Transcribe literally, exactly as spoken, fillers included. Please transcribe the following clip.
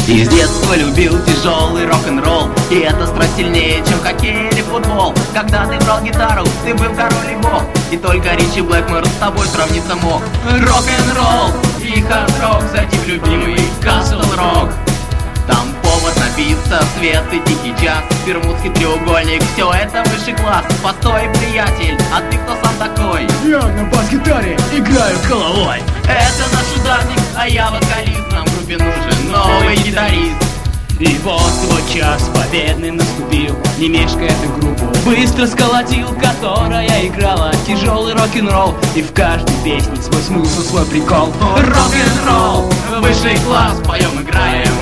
И с детства любил тяжелый рок-н-ролл, и это страсть сильнее, чем хоккей или футбол. Когда ты брал гитару, ты был король и бог, и только Ричи Блэкмор с тобой сравниться мог. Рок-н-ролл и хард-рок, зайди в любимый Castle Rock. Там повод напиться, свет и тихий час, Бермудский треугольник, все это высший класс. Постой, приятель, а ты кто сам такой? Я на бас-гитаре играю головой. Это наш ударник, а я вокалист. Нам в группе нужен новый гитарист. И вот твой час победный наступил, не мешкая ты группу быстро сколотил, которая играла тяжелый рок-н-ролл, и в каждой песне свой смысл, свой прикол. Рок-н-ролл, высший класс, поем, играем